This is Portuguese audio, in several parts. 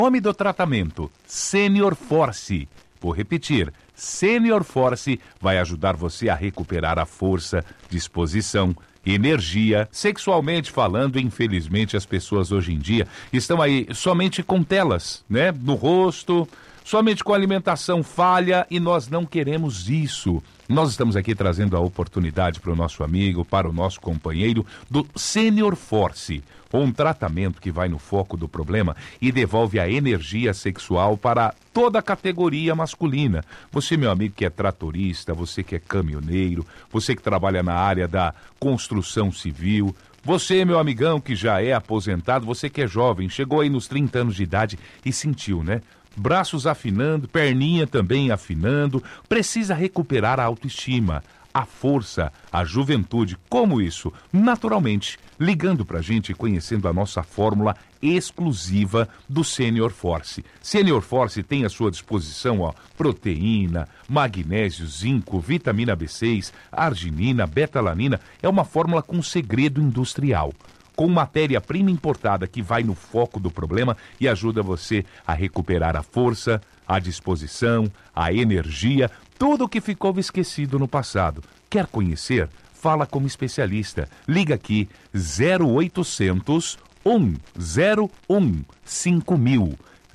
Nome do tratamento: Senior Force. Vou repetir, Senior Force vai ajudar você a recuperar a força, disposição, energia. Sexualmente falando, infelizmente as pessoas hoje em dia estão aí somente com telas, né, no rosto, somente com alimentação falha, e nós não queremos isso. Nós estamos aqui trazendo a oportunidade para o nosso amigo, para o nosso companheiro do Senior Force, um tratamento que vai no foco do problema e devolve a energia sexual para toda a categoria masculina. Você, meu amigo, que é tratorista, você que é caminhoneiro, você que trabalha na área da construção civil, você, meu amigão, que já é aposentado, você que é jovem, chegou aí nos 30 anos de idade e sentiu, né? Braços afinando, perninha também afinando, precisa recuperar a autoestima, a força, a juventude. Como isso? Naturalmente, ligando pra gente e conhecendo a nossa fórmula exclusiva do Senior Force. Senior Force tem à sua disposição, proteína, magnésio, zinco, vitamina B6, arginina, betalanina. É uma fórmula com segredo industrial, com matéria-prima importada que vai no foco do problema e ajuda você a recuperar a força, a disposição, a energia, tudo o que ficou esquecido no passado. Quer conhecer? Fala como especialista. Liga aqui 0800 101 5000.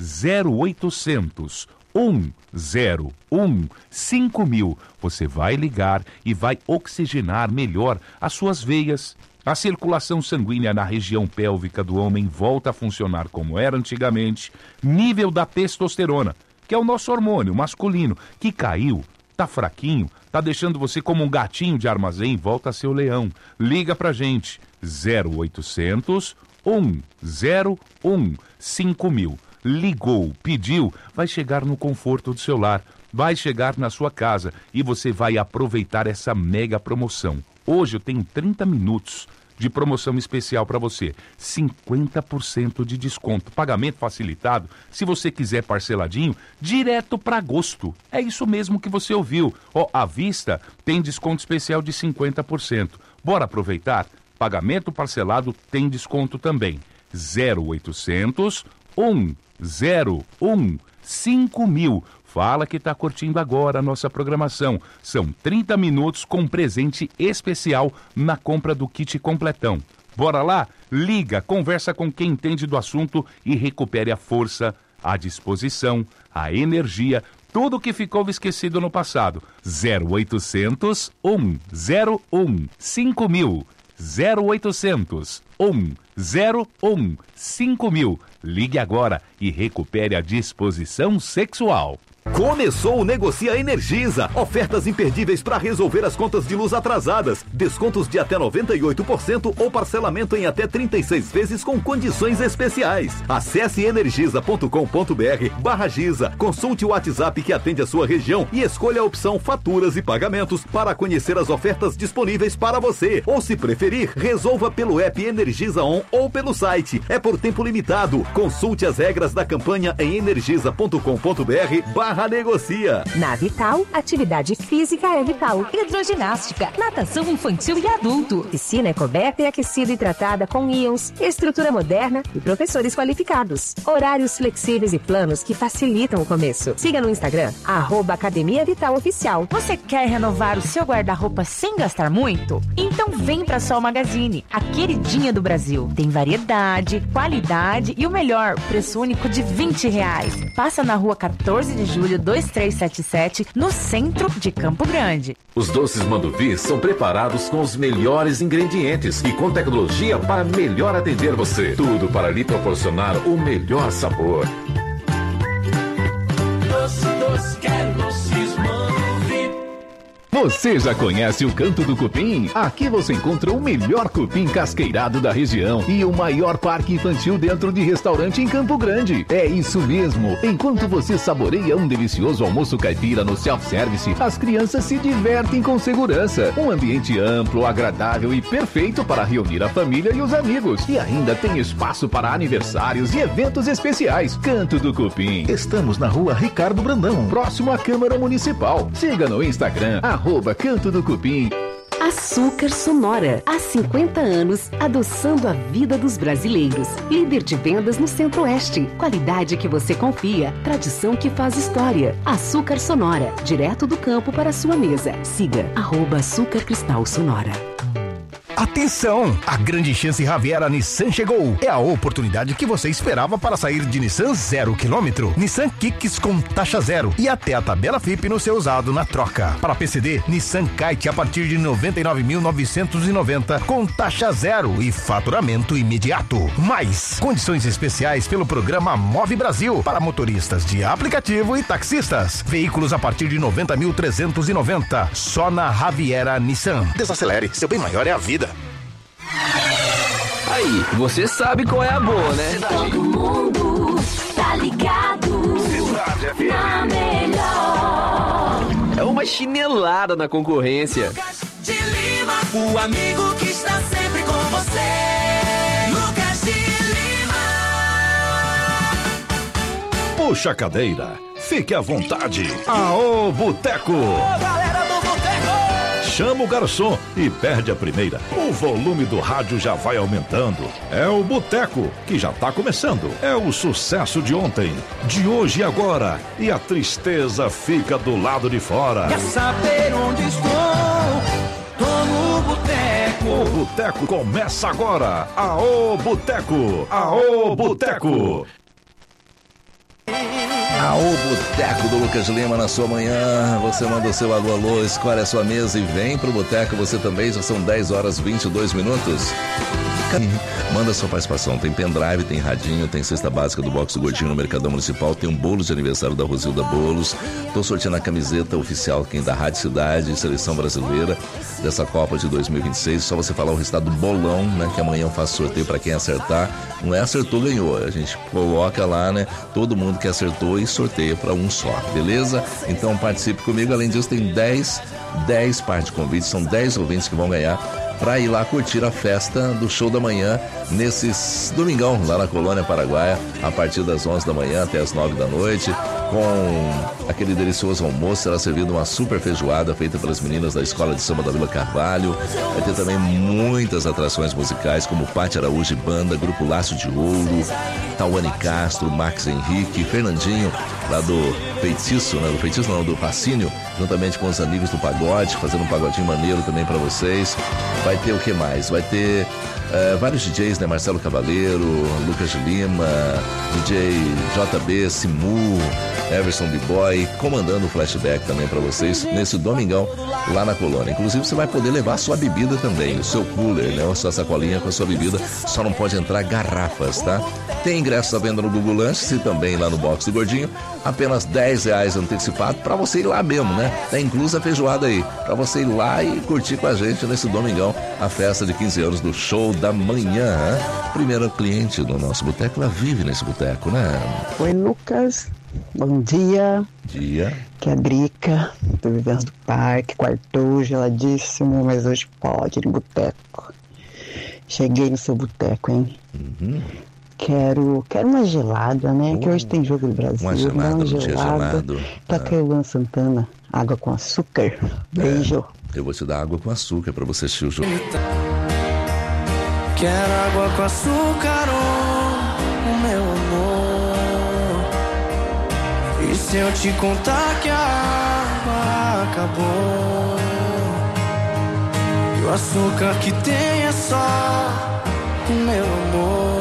0800 101 5000. Você vai ligar e vai oxigenar melhor as suas veias. A circulação sanguínea na região pélvica do homem volta a funcionar como era antigamente. Nível da testosterona, que é o nosso hormônio masculino, que caiu, tá fraquinho, tá deixando você como um gatinho de armazém, volta a ser o leão. Liga pra gente, 0800 101 5000. Ligou, pediu, vai chegar no conforto do seu lar, vai chegar na sua casa e você vai aproveitar essa mega promoção. Hoje eu tenho 30 minutos de promoção especial para você. 50% de desconto. Pagamento facilitado. Se você quiser parceladinho, direto para agosto. É isso mesmo que você ouviu. À vista tem desconto especial de 50%. Bora aproveitar? Pagamento parcelado tem desconto também. 0800 101 5000. Fala que está curtindo agora a nossa programação. São 30 minutos com presente especial na compra do kit completão. Bora lá? Liga, conversa com quem entende do assunto e recupere a força, a disposição, a energia, tudo que ficou esquecido no passado. 0800 101 5000. 0800 101 5000. Ligue agora e recupere a disposição sexual. Começou o Negocia Energisa. Ofertas imperdíveis para resolver as contas de luz atrasadas. Descontos de até 98% ou parcelamento em até 36 vezes com condições especiais. Acesse energisa.com.br/Giza. Consulte o WhatsApp que atende a sua região e escolha a opção Faturas e Pagamentos para conhecer as ofertas disponíveis para você. Ou, se preferir, resolva pelo app Energisa On ou pelo site. É por tempo limitado. Consulte as regras da campanha em energisa.com.br/negocia. Na Vital, atividade física é vital. Hidroginástica, natação infantil e adulto. Piscina é coberta e aquecida e tratada com íons, estrutura moderna e professores qualificados. Horários flexíveis e planos que facilitam o começo. Siga no Instagram, @Academia Vital Oficial. Você quer renovar o seu guarda-roupa sem gastar muito? Então vem pra Sol Magazine, a queridinha do Brasil. Tem variedade, qualidade e o melhor, preço único de R$20. Passa na rua 14 de julho 2377, no centro de Campo Grande. Os doces Manduvi são preparados com os melhores ingredientes e com tecnologia para melhor atender você. Tudo para lhe proporcionar o melhor sabor. Doce, quero doces Manduvi. Você já conhece o Canto do Cupim? Aqui você encontra o melhor cupim casqueirado da região e o maior parque infantil dentro de restaurante em Campo Grande. É isso mesmo. Enquanto você saboreia um delicioso almoço caipira no self-service, as crianças se divertem com segurança. Um ambiente amplo, agradável e perfeito para reunir a família e os amigos. E ainda tem espaço para aniversários e eventos especiais. Canto do Cupim. Estamos na rua Ricardo Brandão, próximo à Câmara Municipal. Siga no Instagram, @Canto do Cupim. Açúcar Sonora. Há 50 anos, adoçando a vida dos brasileiros. Líder de vendas no Centro-Oeste. Qualidade que você confia. Tradição que faz história. Açúcar Sonora. Direto do campo para a sua mesa. Siga @Açúcar Cristal Sonora. Atenção! A grande chance Riviera Nissan chegou. É a oportunidade que você esperava para sair de Nissan 0 km. Nissan Kicks com taxa zero e até a tabela FIP no seu usado na troca. Para PCD, Nissan Kite a partir de 99.990 com taxa zero e faturamento imediato. Mais condições especiais pelo programa Move Brasil para motoristas de aplicativo e taxistas. Veículos a partir de 90.390 só na Riviera Nissan. Desacelere, seu bem maior é a vida. Aí, você sabe qual é a boa, né? Todo mundo tá ligado na melhor. É uma chinelada na concorrência. De Lima, o amigo que está sempre com você. Lucas de Lima. Puxa a cadeira, fique à vontade. Aô, Boteco! Galera do Boteco! Chama o garçom e perde a primeira. O volume do rádio já vai aumentando. É o Boteco, que já tá começando. É o sucesso de ontem, de hoje e agora. E a tristeza fica do lado de fora. Quer saber onde estou? Tô no Boteco. O Boteco começa agora. Aô, Boteco! Aô, Boteco! Aô, Boteco do Lucas Lima na sua manhã. Você manda o seu alô, alô, escolhe a sua mesa e vem pro Boteco você também. Já são 10 horas 22 minutos. Manda sua participação. Tem pendrive, tem radinho, tem cesta básica do Box do Gordinho no Mercadão Municipal, tem um bolo de aniversário da Rosilda Bolos. Tô sorteando a camiseta oficial quem da Rádio Cidade, Seleção Brasileira dessa Copa de 2026. Só você falar o resultado do bolão, né? Que amanhã eu faço sorteio para quem acertar. Não é acertou, ganhou. A gente coloca lá, né? Todo mundo que acertou e sorteia para um só, beleza? Então participe comigo. Além disso, tem 10 partes de convites. São 10 ouvintes que vão ganhar para ir lá curtir a festa do show da manhã nesse domingão lá na Colônia Paraguaia, a partir das 11 da manhã até as 9 da noite, com aquele delicioso almoço. Será servida uma super feijoada feita pelas meninas da Escola de Samba da Vila Carvalho. Vai ter também muitas atrações musicais, como Pátio Araújo e Banda, Grupo Laço de Ouro, Tawane Castro, Max Henrique, Fernandinho, lá do Feitiço, né? Do Feitiço não, do Fascínio, juntamente com os amigos do pagode, fazendo um pagodinho maneiro também para vocês. Vai ter o que mais? Vai ter vários DJs, né? Marcelo Cavaleiro, Lucas de Lima, DJ JB, Simu, Everson B-Boy, comandando o flashback também para vocês nesse domingão lá na Colônia. Inclusive você vai poder levar a sua bebida também, o seu cooler, né? A sua sacolinha com a sua bebida, só não pode entrar garrafas, tá? Tem ingressos à venda no Google Lanches e também lá no Box do Gordinho, apenas R$10 antecipado para você ir lá mesmo, né? Tá inclusa a feijoada aí, para você ir lá e curtir com a gente nesse domingão, a festa de 15 anos do show da manhã. Primeira cliente do nosso boteco, ela vive nesse boteco, né? Oi, Lucas. Bom dia. Dia. Que é a Drica, do Vivendas do Parque, quartou geladíssimo, mas hoje pode ir no boteco. Cheguei no seu boteco, hein? Quero uma gelada, né? Que hoje tem jogo do Brasil. Uma gelada, uma no dia gelado. Toca aí o Luan Santana, água com açúcar. Beijo. Eu vou te dar água com açúcar pra você assistir o jogo. Quero água com açúcar, oh, meu amor. E se eu te contar que a água acabou, e o açúcar que tem é só o meu amor.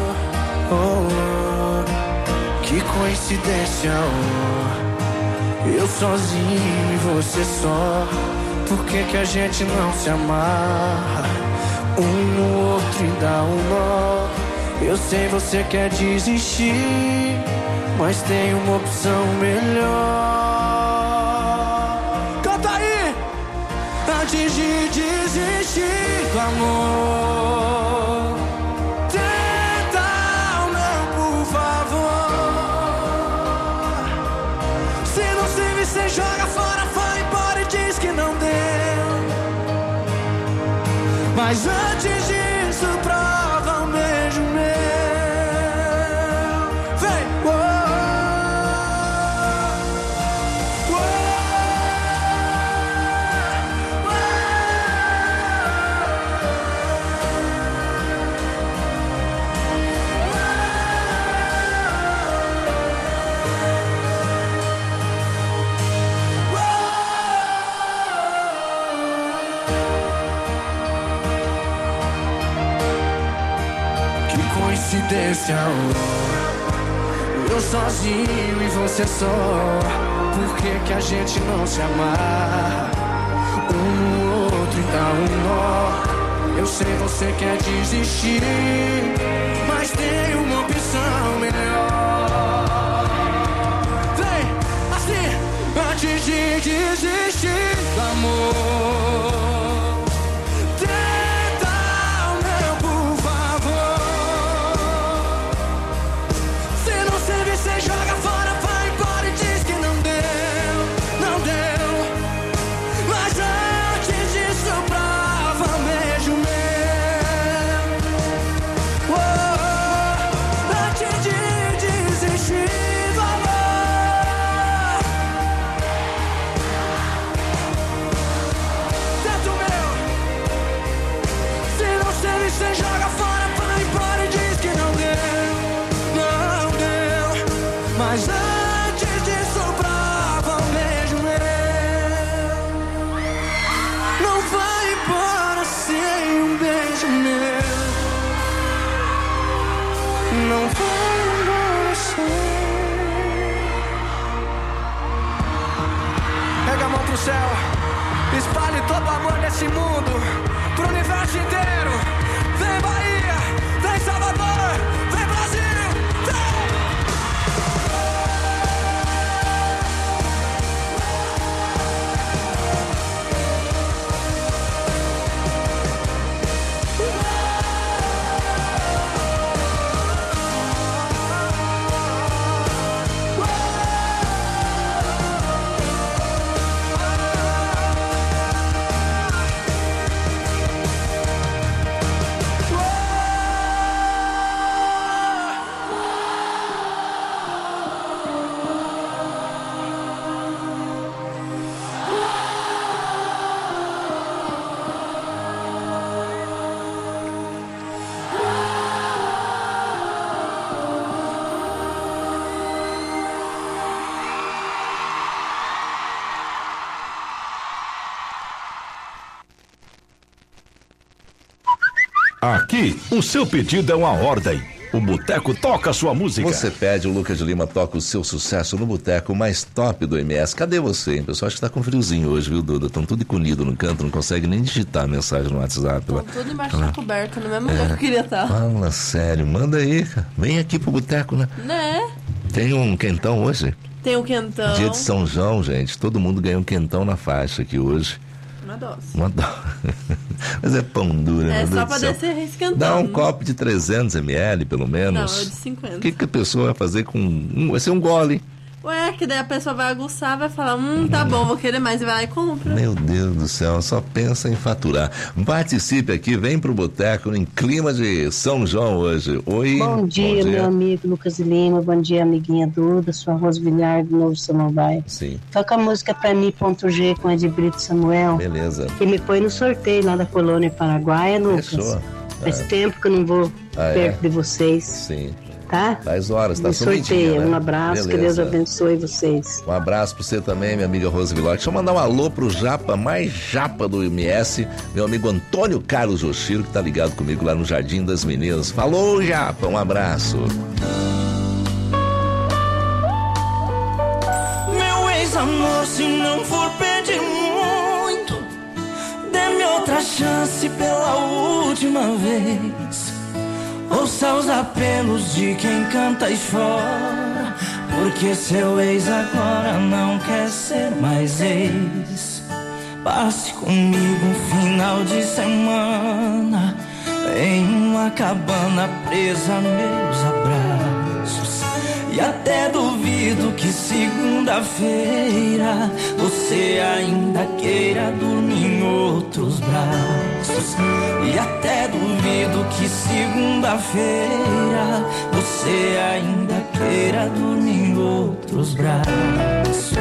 Oh, que coincidência, oh. Eu sozinho e você só. Por que a gente não se amarra um no outro e dá um nó? Eu sei você quer desistir, mas tem uma opção melhor. Canta aí! Antes de desistir do amor, tenta ou não, por favor. Se não serve, você joga fora, vai embora e diz que não deu. Mas antes disso, prova um beijo meu. Vem! desse amor. Eu sozinho e você só. Por que a gente não se amar? Um no outro e dá um nó. Eu sei você quer desistir, mas tem uma opção melhor. Vem, assim, antes de desistir do amor. Céu, espalhe todo o amor desse mundo pro universo inteiro. Vem Bahia, vem Salvador, vem Brasil, vem! Aqui, o seu pedido é uma ordem. O Boteco toca a sua música. Você pede, o Lucas de Lima toca o seu sucesso no Boteco mais top do MS. Cadê você, hein, pessoal? Acho que tá com friozinho hoje, viu, Duda? Estão tudo encolhido no canto, não consegue nem digitar a mensagem no WhatsApp. Estão tudo embaixo da coberta, no mesmo lugar que eu queria estar. Fala sério, manda aí, cara. Vem aqui pro Boteco, né? Né? Tem um quentão hoje? Tem um quentão. Dia de São João, gente. Todo mundo ganha um quentão na faixa aqui hoje. Uma dose. Mas é pão duro, né? É só pra descer esquentando. Dá um copo de 300 ml, pelo menos. Não, é de 50. O que a pessoa vai fazer com... vai ser um gole. Ué, que daí a pessoa vai aguçar, vai falar, tá bom, vou querer mais, e vai lá e compra. Meu Deus do céu, só pensa em faturar. Participe aqui, vem pro Boteco em clima de São João hoje. Oi. Bom dia, meu amigo Lucas Lima, bom dia, amiguinha Duda, sua Rose Villar do Novo Samambaia. Sim. Toca a música pra mim, .G, com a de Brito Samuel. Beleza. Que me põe no sorteio lá da Colônia Paraguaia, Lucas. Fechou. Faz tempo que eu não vou perto de vocês. Sim. Tá? Faz horas, tá sumidinha, sorteio, né? Um abraço, beleza. Que Deus abençoe vocês. Um abraço pra você também, minha amiga Rose Villar. Deixa eu mandar um alô pro japa, mais japa do MS, meu amigo Antônio Carlos Oshiro, que tá ligado comigo lá no Jardim das Meninas. Falou, japa, um abraço. Meu ex-amor, se não for pedir muito, dê-me outra chance pela última vez. Ouça os apelos de quem canta e chora, porque seu ex agora não quer ser mais ex. Passe comigo um final de semana em uma cabana presa a meus abraços. E até duvido que segunda-feira você ainda queira dormir em outros braços. E até duvido que segunda-feira você ainda queira dormir em outros braços.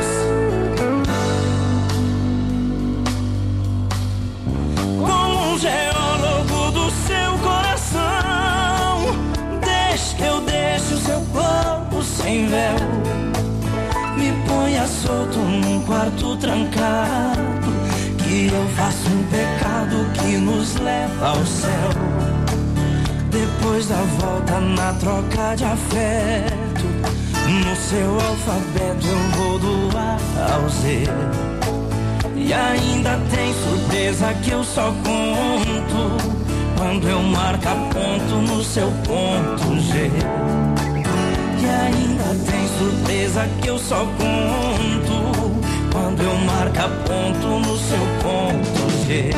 Como um geólogo do seu coração, deixe que eu deixe o seu corpo sem véu. Me ponha solto num quarto trancado, que eu faço um pecado que nos leva ao céu. Depois Depois da volta na troca de afeto, no seu alfabeto eu vou do A ao Z. E ainda tem surpresa que eu só conto quando eu marcar ponto no seu ponto G. E ainda tem surpresa que eu só conto quando eu marcar ponto no seu ponto G.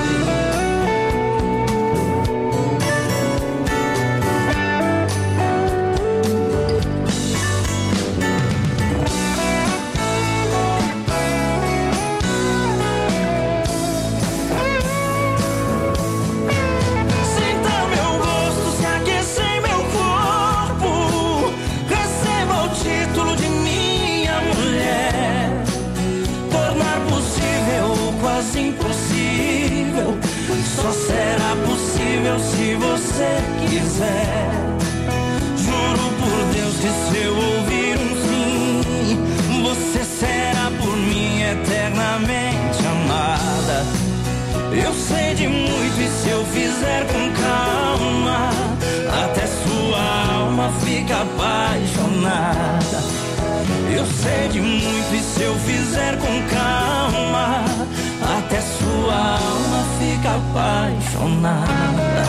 Impossível, só será possível se você quiser. Juro por Deus que se eu ouvir um sim, você será por mim eternamente amada. Eu sei de muito e se eu fizer com calma, até sua alma fica apaixonada. Eu sei de muito e se eu fizer com calma, até sua alma fica apaixonada.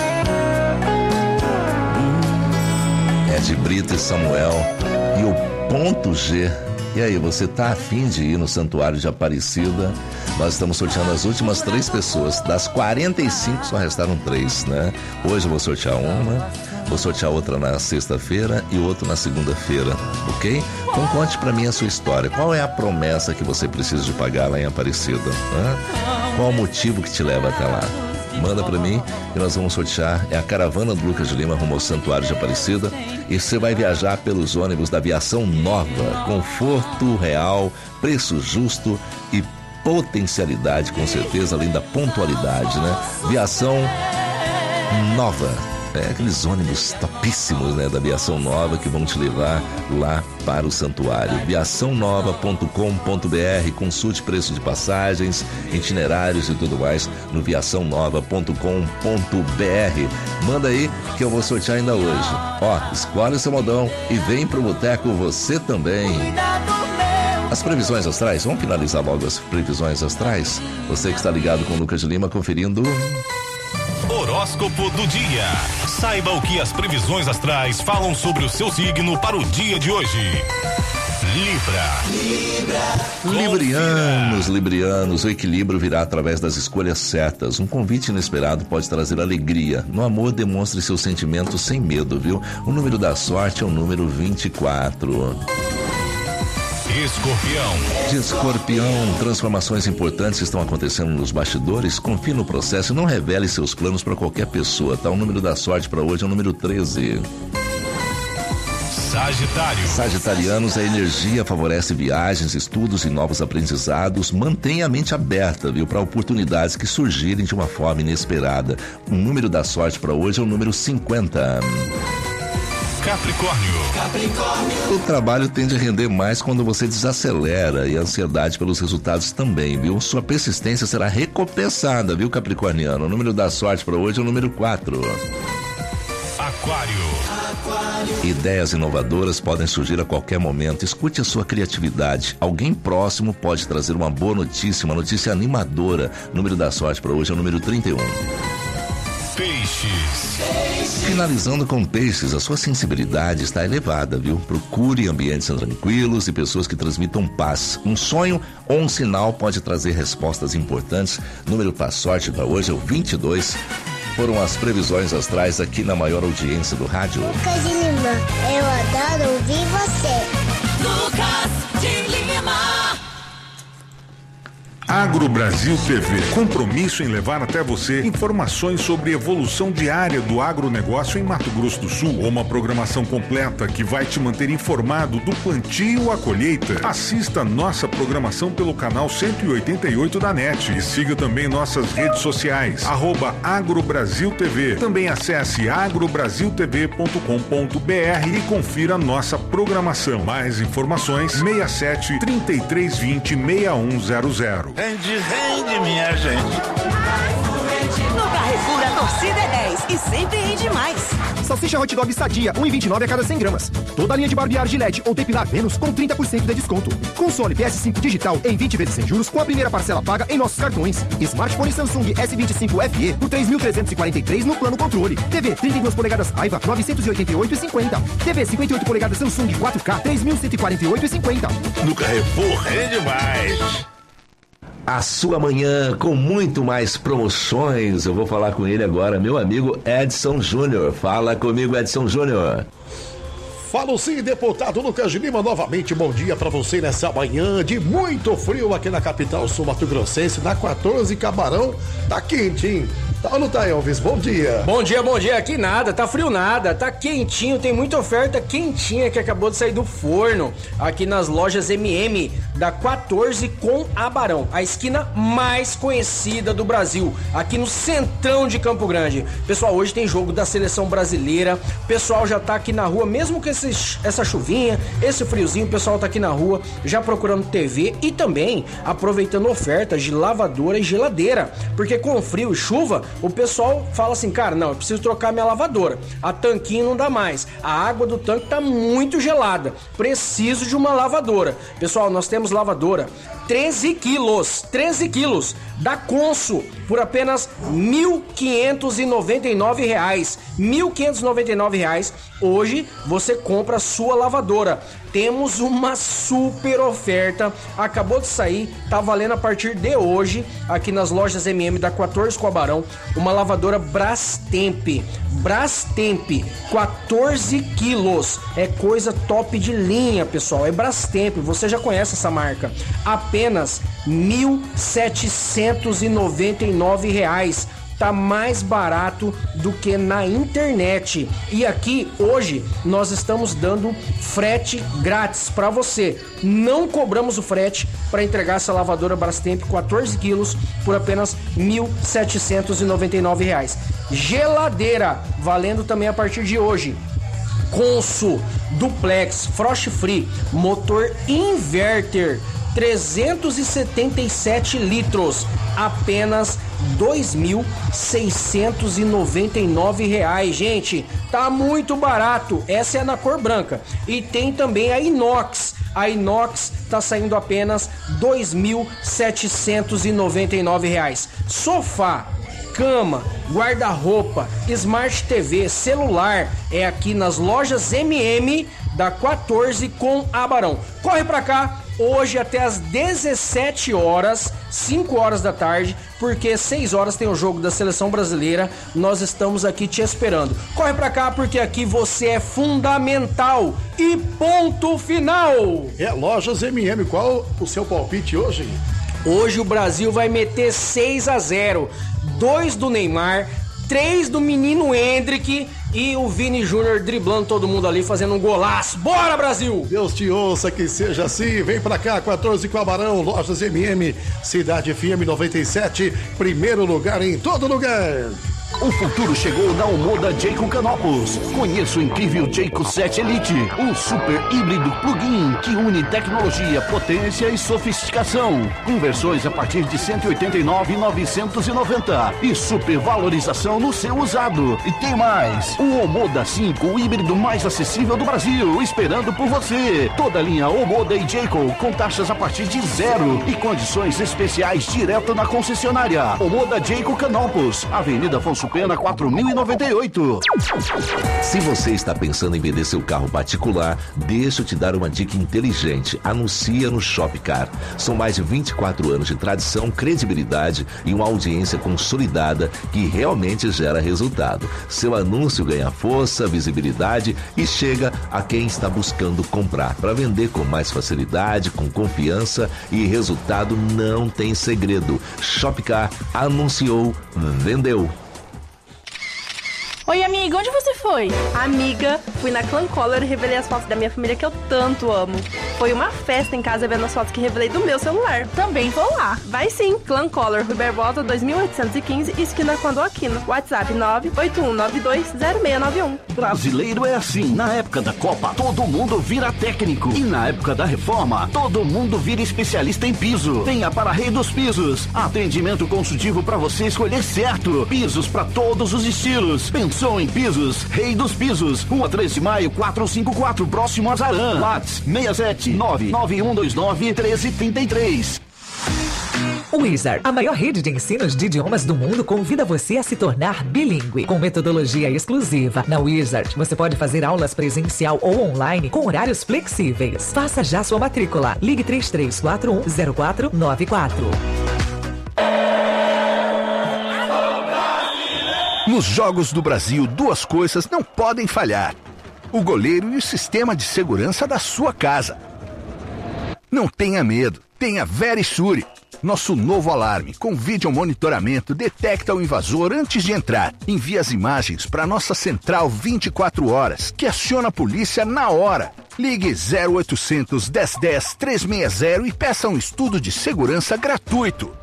Ed Brito e Samuel e o ponto G. E aí, você tá afim de ir no Santuário de Aparecida? Nós estamos sorteando as últimas 3 pessoas. Das 45 só restaram 3, né? Hoje eu vou sortear uma, vou sortear outra na sexta-feira e outra na segunda-feira, ok? Então conte pra mim a sua história. Qual é a promessa que você precisa de pagar lá em Aparecida? Né? Qual o motivo que te leva até lá? Manda pra mim e nós vamos sortear. É a caravana do Lucas de Lima rumo ao Santuário de Aparecida. E você vai viajar pelos ônibus da Viação Nova. Conforto real, preço justo e potencialidade, com certeza, além da pontualidade, né? Viação Nova. É aqueles ônibus topíssimos, né, da Viação Nova que vão te levar lá para o santuário. Viaçãonova.com.br. Consulte preço de passagens, itinerários e tudo mais no viaçãonova.com.br. Manda aí que eu vou sortear ainda hoje. Ó, escolhe o seu modão e vem pro boteco você também. As previsões astrais, vamos finalizar logo as previsões astrais? Você que está ligado com o Lucas de Lima conferindo... Horóscopo do dia. Saiba o que as previsões astrais falam sobre o seu signo para o dia de hoje. Librianos, o equilíbrio virá através das escolhas certas. Um convite inesperado pode trazer alegria. No amor, demonstre seus sentimentos sem medo, viu? O número da sorte é o número 24. De Escorpião, transformações importantes estão acontecendo nos bastidores. Confie no processo e não revele seus planos para qualquer pessoa, tá? O número da sorte para hoje é o número 13. Sagitarianos, a energia favorece viagens, estudos e novos aprendizados. Mantenha a mente aberta, viu, para oportunidades que surgirem de uma forma inesperada. O número da sorte para hoje é o número 50. Capricórnio. O trabalho tende a render mais quando você desacelera e a ansiedade pelos resultados também, viu? Sua persistência será recompensada, viu, Capricorniano? O número da sorte para hoje é o número 4. Aquário. Ideias inovadoras podem surgir a qualquer momento. Escute a sua criatividade. Alguém próximo pode trazer uma boa notícia, uma notícia animadora. O número da sorte para hoje é o número 31. Finalizando com peixes, a sua sensibilidade está elevada, viu? Procure ambientes tranquilos e pessoas que transmitam paz. Um sonho ou um sinal pode trazer respostas importantes. O número da sorte para hoje é o 22. Foram as previsões astrais aqui na maior audiência do rádio. Lucas de Lima, eu adoro ouvir você. Lucas de Lima. Agro Brasil TV, compromisso em levar até você informações sobre evolução diária do agronegócio em Mato Grosso do Sul. Uma programação completa que vai te manter informado do plantio à colheita. Assista nossa programação pelo canal 188 da NET e siga também nossas redes sociais, @AgroBrasilTV. Também acesse agrobrasiltv.com.br e confira nossa programação. Mais informações 67 3320 6100. Rende, minha gente. Nunca Procura a Torcida é 10 e sempre rende mais. Salsicha Hot Dog Sadia, 1,29 a cada 100 gramas. Toda a linha de barbear Gillette ou depilar Vênus com 30% de desconto. Console PS5 digital em 20 vezes sem juros com a primeira parcela paga em nossos cartões. Smartphone Samsung S25 FE por 3.343 no plano controle. TV 32 polegadas Aiva 988,50. TV 58 polegadas Samsung 4K 3.148,50. No Carrefour rende mais. A sua manhã com muito mais promoções. Eu vou falar com ele agora, meu amigo Edson Júnior. Fala comigo, Edson Júnior. Falo sim, deputado Lucas de Lima, novamente bom dia pra você nessa manhã de muito frio aqui na capital sul-mato-grossense, na 14 Camarão, tá quentinho. Tá ou não tá, Elvis? Bom dia. Bom dia. Aqui nada, tá frio nada, tá quentinho, tem muita oferta quentinha que acabou de sair do forno. Aqui nas lojas MM da 14 com Abarão, a esquina mais conhecida do Brasil, aqui no centrão de Campo Grande. Pessoal, hoje tem jogo da seleção brasileira, o pessoal já tá aqui na rua, mesmo com essa chuvinha, esse friozinho, o pessoal tá aqui na rua já procurando TV e também aproveitando ofertas de lavadora e geladeira, porque com frio e chuva, o pessoal fala assim, cara, não, eu preciso trocar minha lavadora, a tanquinho não dá mais, a água do tanque tá muito gelada, preciso de uma lavadora. Pessoal, nós temos lavadora 13 quilos da Consul por apenas R$1.599. R$1.599. Hoje você compra a sua lavadora. Temos uma super oferta, acabou de sair, tá valendo a partir de hoje aqui nas lojas MM da 14 com Abarão, uma lavadora Brastemp, 14 quilos, é coisa top de linha, pessoal, é Brastemp, você já conhece essa marca, apenas R$1.799, tá mais barato do que na internet. E aqui hoje nós estamos dando frete grátis para você. Não cobramos o frete para entregar essa lavadora Brastemp 14 quilos por apenas R$1.799. Geladeira valendo também a partir de hoje. Consul Duplex Frost Free, motor inverter, 377 litros, apenas R$2.699, gente, tá muito barato, essa é na cor branca, e tem também a inox tá saindo apenas R$2.799, sofá, cama, guarda-roupa, Smart TV, celular, é aqui nas lojas MM da 14 com Abarão. Corre pra cá, hoje até às 17 horas, 5 horas da tarde, porque 6 horas tem o jogo da seleção brasileira, nós estamos aqui te esperando. Corre pra cá, porque aqui você é fundamental e ponto final. É, lojas MM, qual o seu palpite hoje? Hoje o Brasil vai meter 6-0, 2 do Neymar, 3 do menino Hendrick e o Vini Júnior driblando todo mundo ali, fazendo um golaço. Bora, Brasil! Deus te ouça, que seja assim. Vem pra cá, 14 com Abarão, lojas MM, Cidade FM 97, primeiro lugar em todo lugar. O futuro chegou na Omoda Jayco Canopus. Conheça o incrível Jayco 7 Elite, um super híbrido plug-in que une tecnologia, potência e sofisticação. Com versões a partir de R$ 189.990 e super valorização no seu usado. E tem mais, o Omoda 5, o híbrido mais acessível do Brasil, esperando por você. Toda a linha Omoda e Jayco com taxas a partir de 0 e condições especiais direto na concessionária. Omoda Jayco Canopus, Avenida Afonso Pena 4098. Se você está pensando em vender seu carro particular, deixa eu te dar uma dica inteligente. Anuncia no Shopcar. São mais de 24 anos de tradição, credibilidade e uma audiência consolidada que realmente gera resultado. Seu anúncio ganha força, visibilidade e chega a quem está buscando comprar para vender com mais facilidade, com confiança, e resultado não tem segredo. Shopcar anunciou, vendeu. Oi, amigo. amiga, onde você foi? Amiga, fui na Clan Color e revelei as fotos da minha família que eu tanto amo. Foi uma festa em casa vendo as fotos que revelei do meu celular. Também vou lá. Vai sim, Clan Color, Rui Barbosa 2815, esquina Quando Aquino. WhatsApp 981920691. Brasileiro é assim. Na época da Copa, todo mundo vira técnico. E na época da reforma, todo mundo vira especialista em piso. Venha para Rei dos Pisos. Atendimento consultivo para você escolher certo. Pisos para todos os estilos. Pensou em pisos? Rei dos Pisos. Rua 3 de Maio, 454, próximo a Zarã. WhatsApp 67991291333. Wizard, a maior rede de ensinos de idiomas do mundo, convida você a se tornar bilíngue. Com metodologia exclusiva, na Wizard, você pode fazer aulas presencial ou online com horários flexíveis. Faça já sua matrícula. Ligue 33410494. Nos Jogos do Brasil, duas coisas não podem falhar: o goleiro e o sistema de segurança da sua casa. Não tenha medo, tenha Verisure. Nosso novo alarme com vídeo monitoramento detecta o invasor antes de entrar. Envia as imagens para nossa central 24 horas, que aciona a polícia na hora. Ligue 0800 1010 360 e peça um estudo de segurança gratuito.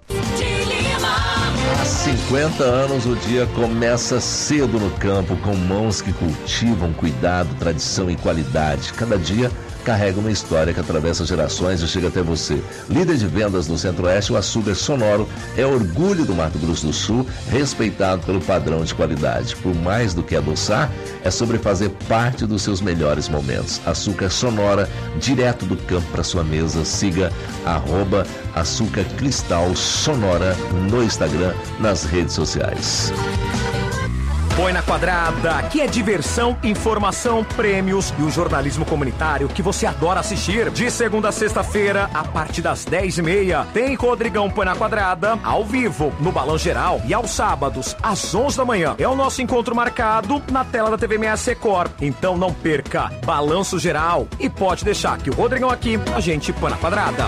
Há 50 anos o dia começa cedo no campo, com mãos que cultivam cuidado, tradição e qualidade. Cada dia carrega uma história que atravessa gerações e chega até você. Líder de vendas no Centro-Oeste, o açúcar Sonoro é orgulho do Mato Grosso do Sul, respeitado pelo padrão de qualidade. Por mais do que adoçar, é sobre fazer parte dos seus melhores momentos. Açúcar Sonora, direto do campo para sua mesa. Siga @Açúcar Cristal Sonora no Instagram, nas redes sociais. Põe na Quadrada, aqui é diversão, informação, prêmios e o jornalismo comunitário que você adora assistir. De segunda a sexta-feira, a partir das 10h30, tem Rodrigão Põe na Quadrada, ao vivo, no Balão Geral, e aos sábados, às 11 da manhã. É o nosso encontro marcado na tela da TV MS Record. Então não perca, Balanço Geral. E pode deixar que o Rodrigão aqui, a gente põe na quadrada.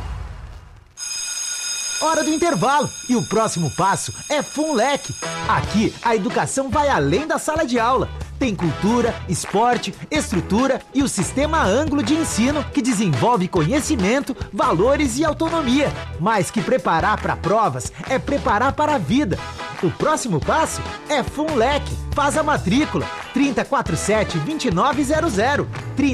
Hora do intervalo e o próximo passo é FUNLEC. Aqui a educação vai além da sala de aula. Tem cultura, esporte, estrutura e o sistema ângulo de ensino que desenvolve conhecimento, valores e autonomia. Mais que preparar para provas, é preparar para a vida. O próximo passo é FUNLEC. Faz a matrícula 3047-2900.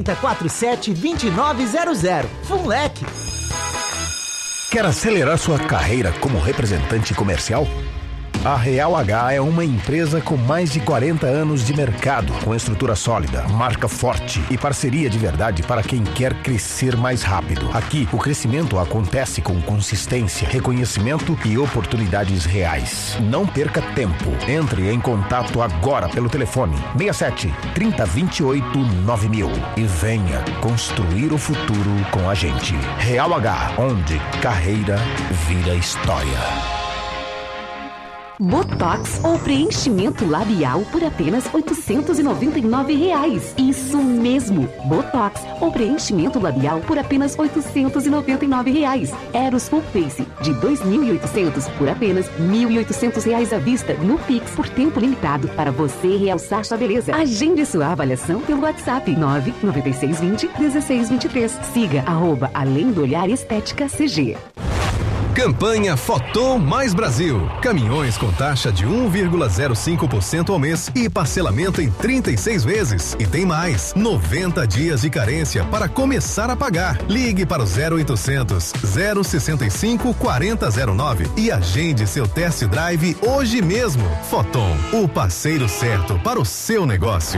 3047-2900. FUNLEC. Quer acelerar sua carreira como representante comercial? A Real H é uma empresa com mais de 40 anos de mercado, com estrutura sólida, marca forte e parceria de verdade para quem quer crescer mais rápido. Aqui, o crescimento acontece com consistência, reconhecimento e oportunidades reais. Não perca tempo. Entre em contato agora pelo telefone 67 3028 9000 e venha construir o futuro com a gente. Real H, onde carreira vira história. Botox ou preenchimento labial por apenas R$ 899. Isso mesmo, Botox ou preenchimento labial por apenas R$ 899. Eros Full Face de R$ 2.800 por apenas R$ 1.800 à vista no Pix por tempo limitado para você realçar sua beleza. Agende sua avaliação pelo WhatsApp 99620-1623. Siga @Além do Olhar Estética CG. Campanha Foton Mais Brasil. Caminhões com taxa de 1,05% ao mês e parcelamento em 36 vezes. E tem mais, 90 dias de carência para começar a pagar. Ligue para o 0800 065 4009 e agende seu test drive hoje mesmo. Foton, o parceiro certo para o seu negócio.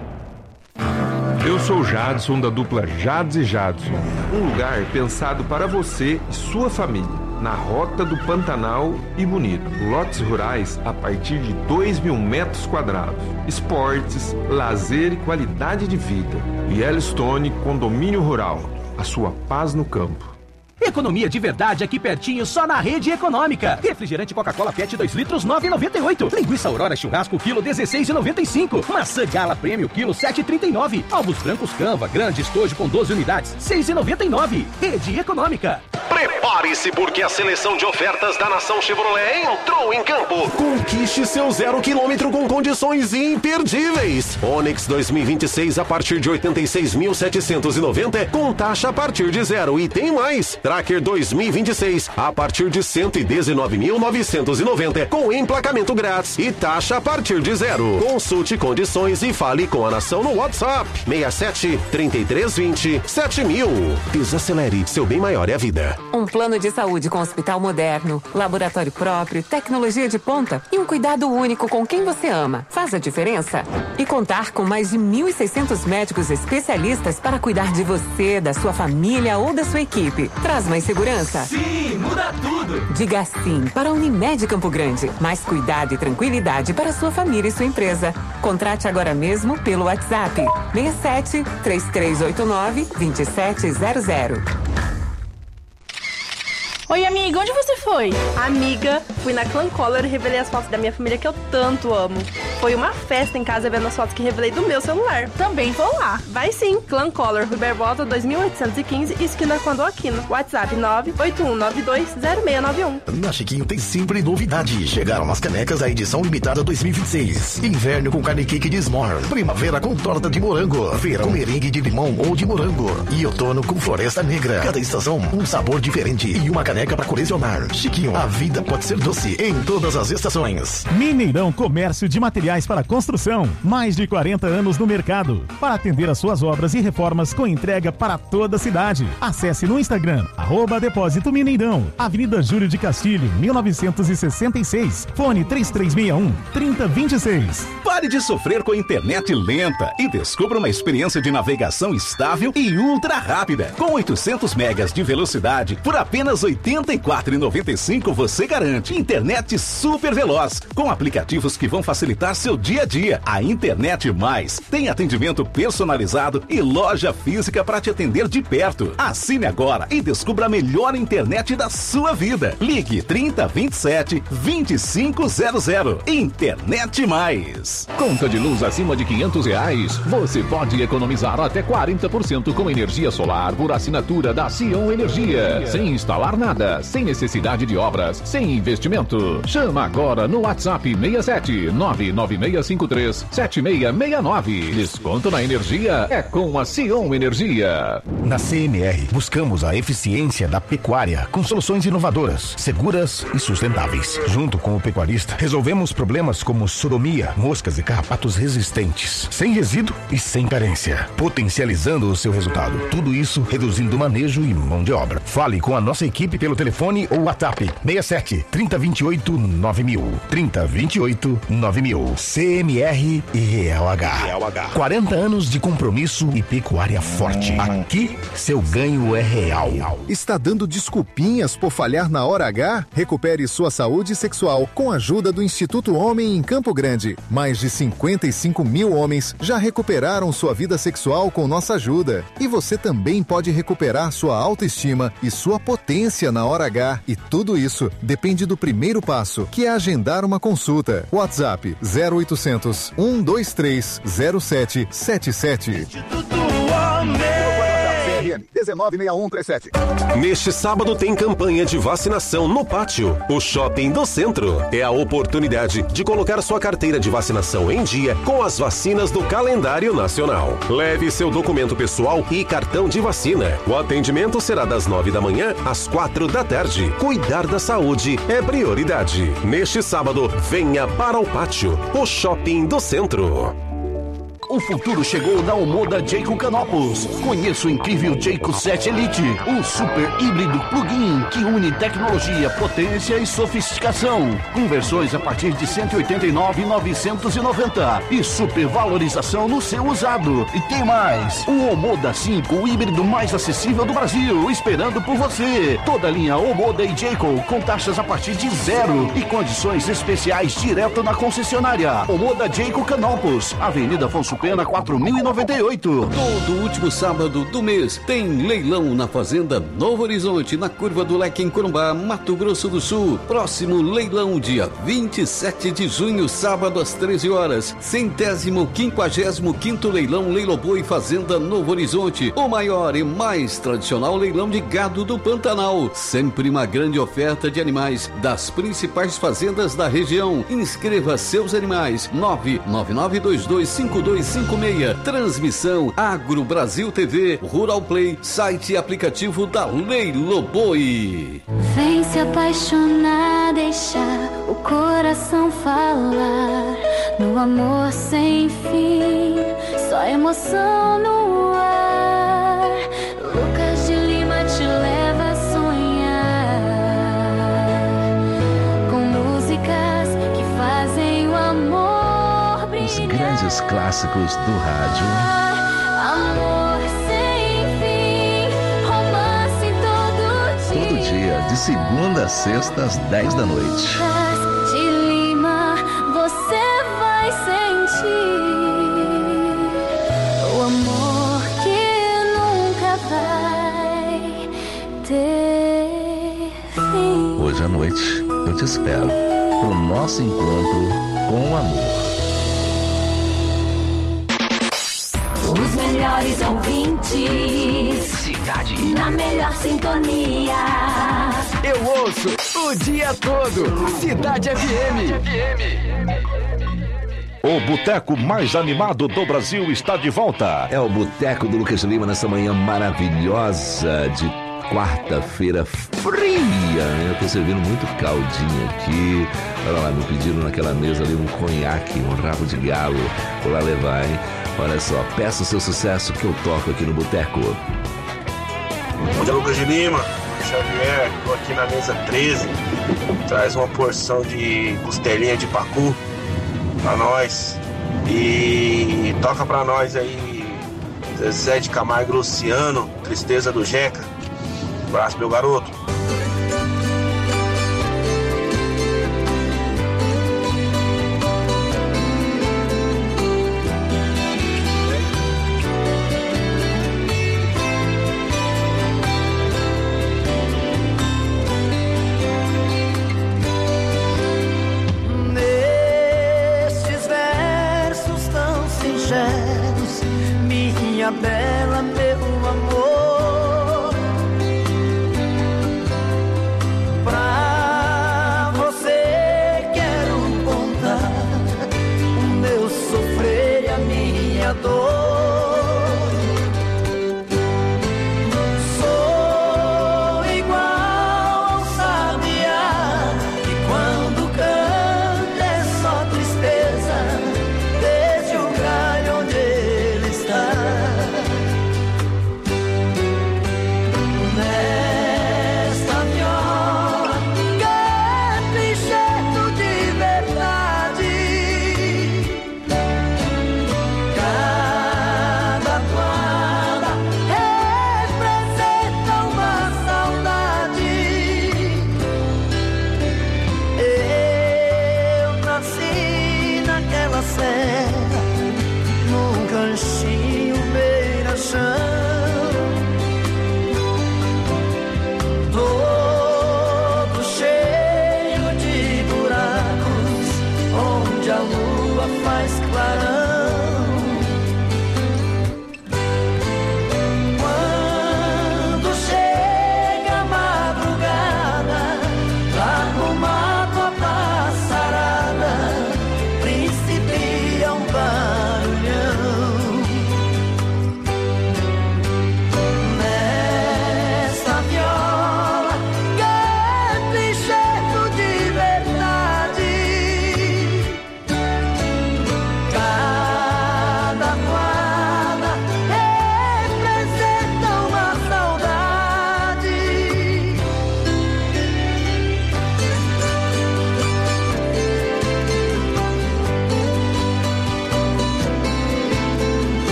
Eu sou Jadson, da dupla Jades e Jadson. Um lugar pensado para você e sua família. Na Rota do Pantanal e Bonito. Lotes rurais a partir de 2.000 metros quadrados. Esportes, lazer e qualidade de vida. Yellowstone Condomínio Rural. A sua paz no campo. Economia de verdade aqui pertinho, só na Rede Econômica. Refrigerante Coca-Cola PET 2 litros, 9,98. Linguiça Aurora Churrasco, quilo, 16,95. Maçã Gala Prêmio, quilo, 7,39. Ovos brancos Canva, grande estojo com 12 unidades, 6,99. Rede Econômica. Prepare-se porque a seleção de ofertas da Nação Chevrolet entrou em campo. Conquiste seu 0 km com condições imperdíveis. Onix 2026 a partir de 86.790 com taxa a partir de 0 e tem mais. Tracker 2026 a partir de 119.990 com emplacamento grátis e taxa a partir de 0. Consulte condições e fale com a Nação no WhatsApp 67 3320 7000. Desacelere, seu bem maior é a vida. Um plano de saúde com hospital moderno, laboratório próprio, tecnologia de ponta e um cuidado único com quem você ama. Faz a diferença? E contar com mais de 1.600 médicos especialistas para cuidar de você, da sua família ou da sua equipe. Traz mais segurança? Sim, muda tudo! Diga sim para a Unimed Campo Grande. Mais cuidado e tranquilidade para sua família e sua empresa. Contrate agora mesmo pelo WhatsApp 67 3389 2700. Oi, amiga, onde você foi? Amiga, fui na Clan Color e revelei as fotos da minha família que eu tanto amo. Foi uma festa em casa vendo as fotos que revelei do meu celular. Também vou lá. Vai sim, Clan Color, Rui Barbosa 2815, esquina Quando Aquino. WhatsApp 981920691. Na Chiquinho tem sempre novidade. Chegaram as canecas da edição limitada 2026. Inverno com carne cake de s'more. Primavera com torta de morango. Verão com merengue de limão ou de morango. E outono com floresta negra. Cada estação um sabor diferente e uma caneca para colecionar. Chiquinho, a vida pode ser doce em todas as estações. Mineirão Comércio de Materiais para Construção. Mais de 40 anos no mercado. Para atender às suas obras e reformas com entrega para toda a cidade. Acesse no Instagram, @Depósito Mineirão. Avenida Júlio de Castilho, 1966. Fone 3361-3026. Pare de sofrer com a internet lenta e descubra uma experiência de navegação estável e ultra rápida. Com 800 megas de velocidade por apenas R$ 84,95 você garante internet super veloz, com aplicativos que vão facilitar seu dia a dia. A Internet Mais tem atendimento personalizado e loja física para te atender de perto. Assine agora e descubra a melhor internet da sua vida. Ligue 3027-2500. Internet Mais. Conta de luz acima de R$500, você pode economizar até 40% com energia solar por assinatura da Sion Energia, sem instalar nada, sem necessidade de obras, sem investimento. Chama agora no WhatsApp 67 99653 7669. Desconto na energia é com a Sion Energia. Na CMR, buscamos a eficiência da pecuária com soluções inovadoras, seguras e sustentáveis. Junto com o pecuarista, resolvemos problemas como sodomia, moscas e carrapatos resistentes, sem resíduo e sem carência, potencializando o seu resultado. Tudo isso reduzindo manejo e mão de obra. Fale com a nossa equipe pelo telefone ou WhatsApp 67 3028 9000. 3028 9000. CMR e RLH. 40 anos de compromisso e pecuária forte. Aqui, seu ganho é real. Está dando desculpinhas por falhar na hora H? Recupere sua saúde sexual com a ajuda do Instituto Homem em Campo Grande. Mais de 55 mil homens já recuperaram sua vida sexual com nossa ajuda. E você também pode recuperar sua autoestima e sua potência na hora H. E tudo isso depende do primeiro passo, que é agendar uma consulta. WhatsApp 0800 123 0777. 196137. Neste sábado tem campanha de vacinação no Pátio, o Shopping do Centro. É a oportunidade de colocar sua carteira de vacinação em dia com as vacinas do calendário nacional. Leve seu documento pessoal e cartão de vacina. O atendimento será das 9 da manhã às 4 da tarde. Cuidar da saúde é prioridade. Neste sábado, venha para o Pátio, o Shopping do Centro. O futuro chegou na Omoda Jayco Canopus. Conheça o incrível Jayco 7 Elite, um super híbrido plug-in que une tecnologia, potência e sofisticação. Com versões a partir de R$ 189.990 e super valorização no seu usado. E tem mais, o Omoda 5, o híbrido mais acessível do Brasil, esperando por você. Toda a linha Omoda e Jayco com taxas a partir de 0 e condições especiais direto na concessionária. Omoda Jayco Canopus, Avenida Afonso Pena 4.098. Todo último sábado do mês tem leilão na Fazenda Novo Horizonte, na Curva do Leque, em Corumbá, Mato Grosso do Sul. Próximo leilão, dia 27 de junho, sábado às 13 horas. 155º leilão Leiloboi Fazenda Novo Horizonte. O maior e mais tradicional leilão de gado do Pantanal. Sempre uma grande oferta de animais das principais fazendas da região. Inscreva seus animais. 999225256. Transmissão Agro Brasil TV, Rural Play, site e aplicativo da Leiloboi. Vem se apaixonar, deixar o coração falar. No amor sem fim, só emoção no ar. Lucas de Lima te leva a sonhar com músicas que fazem o amor brilhar. Os grandes clássicos do rádio. Amor sem fim, romance todo dia. Todo dia, de segunda a sexta, às 10 da noite. De Lima, você vai sentir o amor que nunca vai ter fim. Hoje à noite, eu te espero pro nosso encontro com o amor. Os melhores ouvintes, cidade, na melhor sintonia. Eu ouço o dia todo. Cidade FM. O boteco mais animado do Brasil está de volta. É o Boteco do Lucas Lima nessa manhã maravilhosa de quarta-feira fria, né? Eu tô servindo muito caldinho aqui. Olha lá, me pediram naquela mesa ali um conhaque, um rabo de galo. Vou lá levar, hein? Olha só, peça o seu sucesso que eu toco aqui no Boteco. Bom dia, Lucas de Lima. Xavier, tô aqui na mesa 13. Traz uma porção de costelinha de pacu pra nós. E toca pra nós aí Zezé de Camargo e Luciano, Tristeza do Jeca. Abraço, meu garoto. Nestes versos tão singelos, minha bela, meu amor,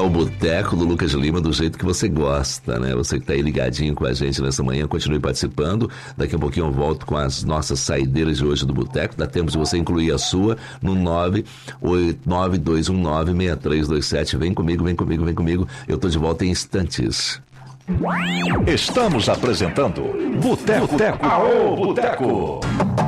Boteco do Lucas Lima do jeito que você gosta, né? Você que tá aí ligadinho com a gente nessa manhã, continue participando. Daqui a pouquinho eu volto com as nossas saideiras de hoje do Boteco. Dá tempo de você incluir a sua no 982196327. Vem comigo. Eu tô de volta em instantes. Estamos apresentando Boteco. Aô, Boteco.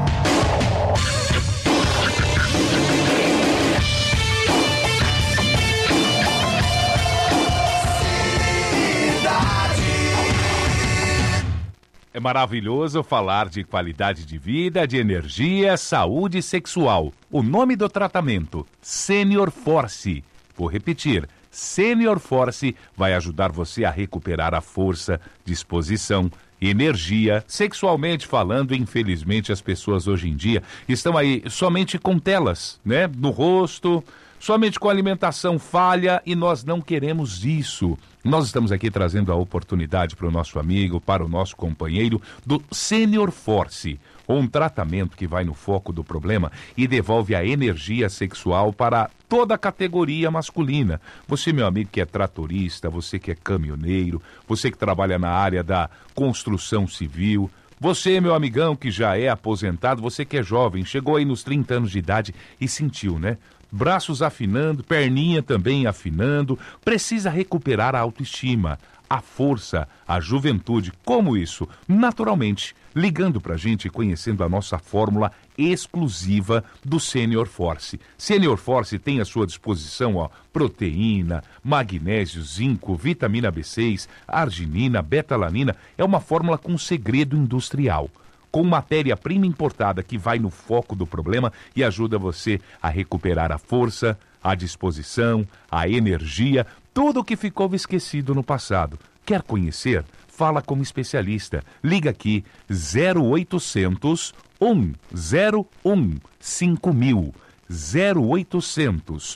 É maravilhoso falar de qualidade de vida, de energia, saúde sexual. O nome do tratamento, Senior Force. Vou repetir, Senior Force vai ajudar você a recuperar a força, disposição, energia. Sexualmente falando, infelizmente as pessoas hoje em dia estão aí somente com telas, né? No rosto, somente com alimentação falha, e nós não queremos isso. Nós estamos aqui trazendo a oportunidade para o nosso amigo, para o nosso companheiro do Senior Force, um tratamento que vai no foco do problema e devolve a energia sexual para toda a categoria masculina. Você, meu amigo, que é tratorista, você que é caminhoneiro, você que trabalha na área da construção civil, você, meu amigão, que já é aposentado, você que é jovem, chegou aí nos 30 anos de idade e sentiu, né? Braços afinando, perninha também afinando, precisa recuperar a autoestima, a força, a juventude. Como isso? Naturalmente, ligando pra gente e conhecendo a nossa fórmula exclusiva do Senior Force. Senior Force tem à sua disposição, proteína, magnésio, zinco, vitamina B6, arginina, betalanina. É uma fórmula com segredo industrial, com matéria-prima importada que vai no foco do problema e ajuda você a recuperar a força, a disposição, a energia, tudo o que ficou esquecido no passado. Quer conhecer? Fala com um especialista. Liga aqui, 0800 101 5000. 0800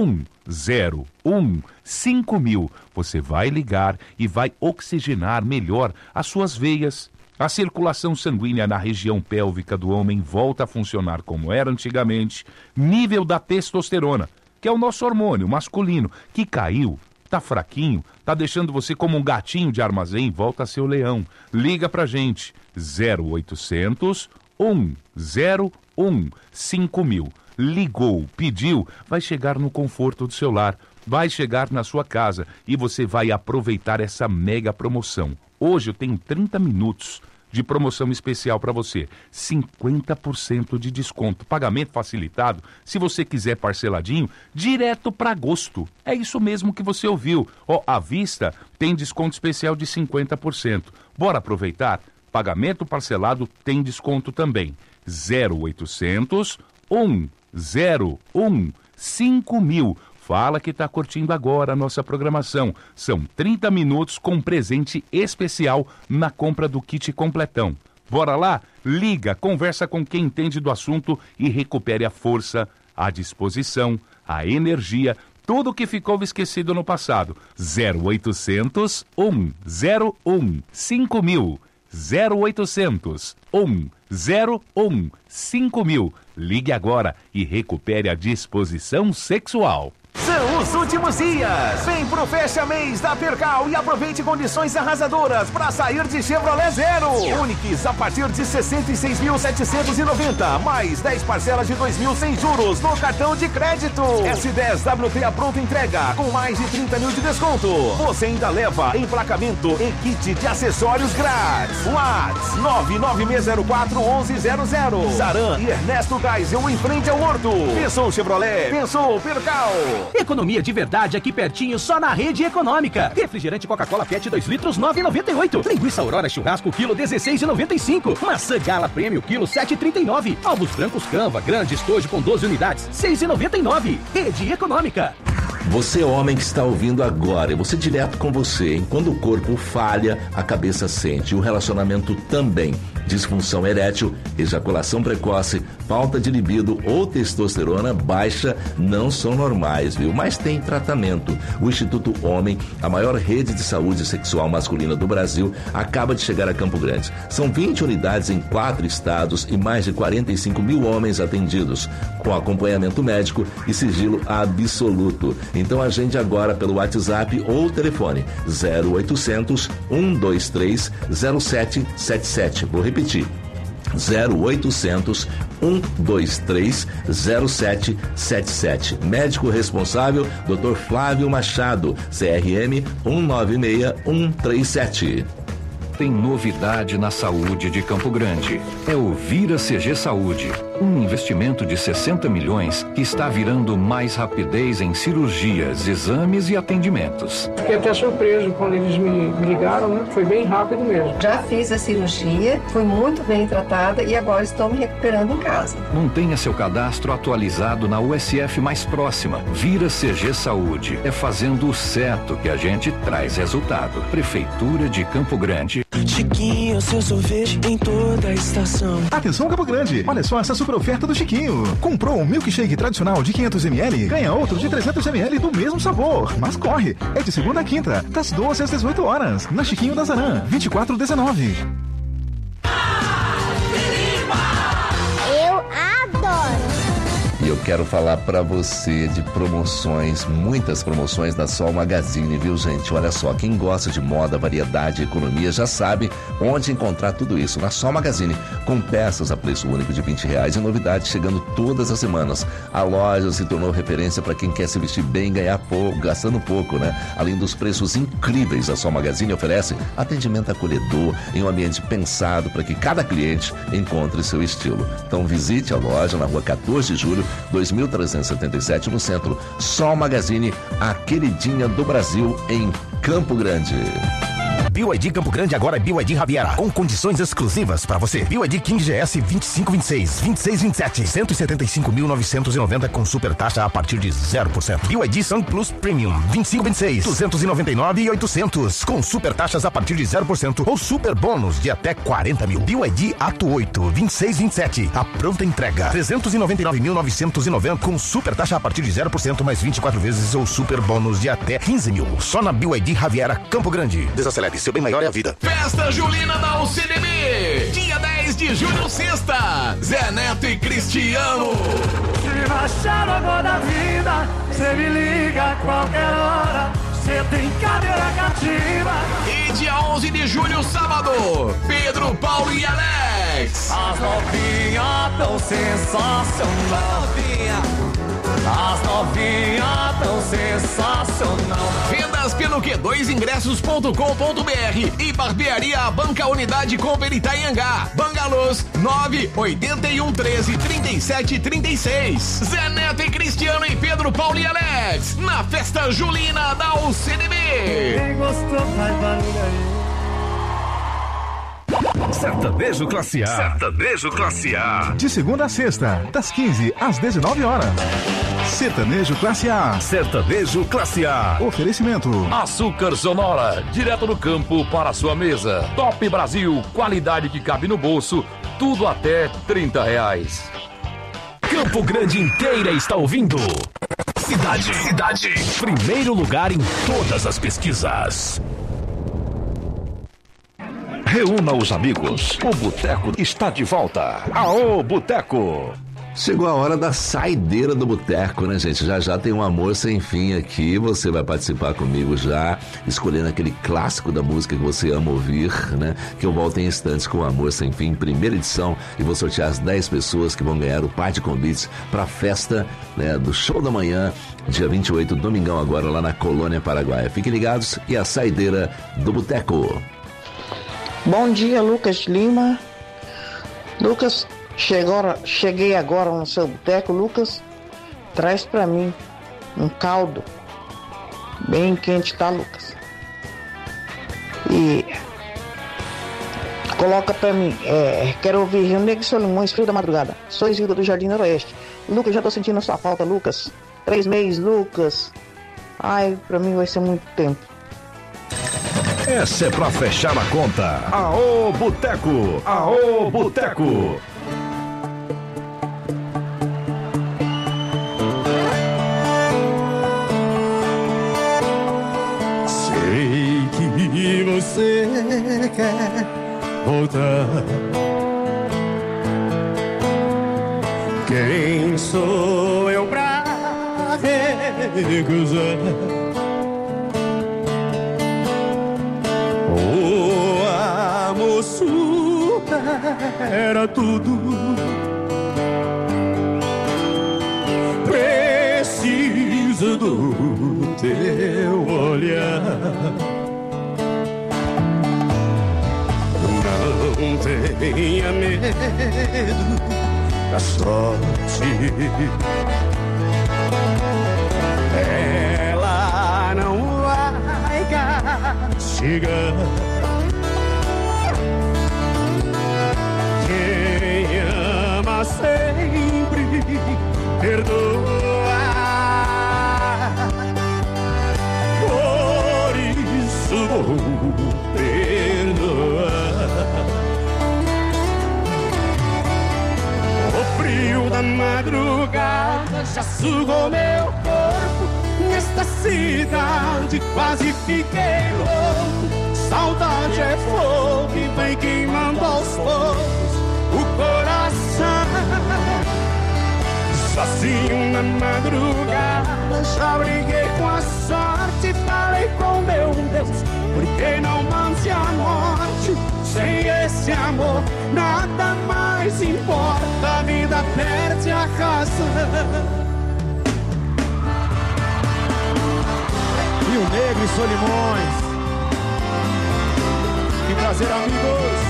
101 5000. Você vai ligar e vai oxigenar melhor as suas veias. A circulação sanguínea na região pélvica do homem volta a funcionar como era antigamente. Nível da testosterona, que é o nosso hormônio masculino, que caiu, tá fraquinho, tá deixando você como um gatinho de armazém, volta a ser o leão. Liga pra gente, 0800 101 5000. Ligou, pediu, vai chegar no conforto do seu lar, vai chegar na sua casa e você vai aproveitar essa mega promoção. Hoje eu tenho 30 minutos de promoção especial para você. 50% de desconto. Pagamento facilitado. Se você quiser parceladinho, direto para agosto. É isso mesmo que você ouviu. À vista tem desconto especial de 50%. Bora aproveitar? Pagamento parcelado tem desconto também. 0800 101 5000. Fala que está curtindo agora a nossa programação. São 30 minutos com presente especial na compra do kit completão. Bora lá? Liga, conversa com quem entende do assunto e recupere a força, a disposição, a energia, tudo que ficou esquecido no passado. 0800 101 5000. 0800 101 5000. Ligue agora e recupere a disposição sexual. São os últimos dias. Vem pro Fecha Mês da Percal e aproveite condições arrasadoras para sair de Chevrolet Zero. Onix a partir de 66.790, mais 10 parcelas de 2.000 sem juros no cartão de crédito. S10 WT a pronta entrega com mais de 30 mil de desconto. Você ainda leva emplacamento e kit de acessórios grátis. WhatsApp 996041100. Saran e Ernesto Geisel em frente ao Horto. Pensou Chevrolet, pensou Percal. Economia de verdade aqui pertinho, só na Rede Econômica. Refrigerante Coca-Cola PET 2 litros, 9,98. Linguiça Aurora Churrasco, quilo 16,95. Maçã Gala Prêmio, quilo 7,39. Ovos brancos Canva, grande estojo com 12 unidades, 6,99. Rede Econômica. Você, homem que está ouvindo agora, eu vou ser direto com você, hein? Quando o corpo falha, a cabeça sente, o relacionamento também. Disfunção erétil, ejaculação precoce, falta de libido ou testosterona baixa não são normais, viu? Mas tem tratamento. O Instituto Homem, a maior rede de saúde sexual masculina do Brasil, acaba de chegar a Campo Grande. São 20 unidades em 4 estados e mais de 45 mil homens atendidos, com acompanhamento médico e sigilo absoluto. Então agende agora pelo WhatsApp ou telefone 0800 123 0777. Vou repetir. 0800 123 0777. Médico responsável, Dr. Flávio Machado, CRM 196137. Tem novidade na saúde de Campo Grande. É o Vira CG Saúde, um investimento de 60 milhões que está virando mais rapidez em cirurgias, exames e atendimentos. Fiquei até surpreso quando eles me ligaram, né? Foi bem rápido mesmo. Já fiz a cirurgia, fui muito bem tratada e agora estou me recuperando em casa. Mantenha seu cadastro atualizado na USF mais próxima. Vira CG Saúde. É fazendo o certo que a gente traz resultado. Prefeitura de Campo Grande. Chiquinho, seu sorvete em toda a estação. Atenção, Campo Grande, olha só essa super oferta do Chiquinho. Comprou um milkshake tradicional de 500ml, ganha outro de 300ml do mesmo sabor. Mas corre, é de segunda a quinta, das 12 às 18 horas, na Chiquinho da Zanã, 2419. Eu adoro. E eu quero falar pra você de promoções, muitas promoções da Sol Magazine, viu, gente? Olha só, quem gosta de moda, variedade e economia já sabe onde encontrar tudo isso. Na Sol Magazine, com peças a preço único de R$20 e novidades chegando todas as semanas. A loja se tornou referência para quem quer se vestir bem e ganhar pouco, gastando pouco, né? Além dos preços incríveis, a Sol Magazine oferece atendimento acolhedor em um ambiente pensado para que cada cliente encontre seu estilo. Então visite a loja na rua 14 de julho, 2377 no centro. Sol Magazine, a queridinha do Brasil em Campo Grande. BYD Campo Grande agora é BYD Riviera, com condições exclusivas para você. BYD King GS 2526, 2627, 175.990 com super taxa a partir de 0%. BYD Sun Plus Premium 2526, 299.800 com super taxas a partir de 0% ou super bônus de até 40 mil. BYD Ato 8 2627, a pronta entrega 399.990 com super taxa a partir de 0% mais 24 vezes ou super bônus de até 15 mil. Só na BYD Riviera Campo Grande. Desacelere, seu bem maior é a vida. Festa Julina da UCDB, dia 10 de julho, sexta. Zé Neto e Cristiano. Se baixar agora da vida, cê me liga a qualquer hora. Cê tem cadeira cativa. E dia 11 de julho, sábado, Pedro, Paulo e Alex. As novinhas tão sensacional. As novinhas tão sensacional. Vendas pelo Q2ingressos.com.br e Barbearia Banca Unidade Cooper Itaiangá. Bangalôs 981133736. Zé Neto e Cristiano e Pedro, Paulo e Alex na Festa Julina da UCDB. Quem gostou faz barulho aí. Sertanejo Classe A. Sertanejo Classe A. De segunda a sexta, das 15 às 19 horas. Sertanejo Classe A. Sertanejo Classe A. Oferecimento. Açúcar Sonora, direto do campo para a sua mesa. Top Brasil, qualidade que cabe no bolso, tudo até R$30. Campo Grande inteira está ouvindo. Cidade. Primeiro lugar em todas as pesquisas. Reúna os amigos. O Boteco está de volta. Aô, Boteco! Chegou a hora da saideira do boteco, né, gente? Já tem um amor sem fim aqui. Você vai participar comigo já, escolhendo aquele clássico da música que você ama ouvir, né? Que eu volto em instantes com o Amor Sem Fim, primeira edição, e vou sortear as 10 pessoas que vão ganhar o par de convites para a festa, né, do Show da Manhã, dia 28, domingão agora, lá na Colônia Paraguaia. Fiquem ligados e a saideira do boteco. Bom dia, Lucas Lima. Lucas, cheguei agora no seu boteco. Lucas, traz pra mim um caldo bem quente, tá, Lucas? E coloca pra mim, quero ouvir Rio Negro e Solimões, Frio da Madrugada. Sou Isilda do Jardim Noroeste. Lucas, já tô sentindo a sua falta, Lucas. 3 meses, Lucas. Ai, pra mim vai ser muito tempo. Essa é pra fechar a conta. Aô, Boteco! Aô, Boteco! Sei que você quer voltar. Quem sou eu pra recusar. O amor supera tudo. Preciso do teu olhar. Não tenha medo da sorte. Ela não vai castigar. Quem ama sempre perdoa. Por isso vou perdoar. O frio da madrugada já sugou meu corpo. Nesta cidade quase fiquei louco. Saudade é fogo e vem queimando aos poucos o coração. Sozinho na madrugada já briguei com a sorte. Falei com meu Deus, por que não mande a morte? Sem esse amor nada mais importa. A vida perde a razão. Rio Negro e Solimões. Que prazer, amigos.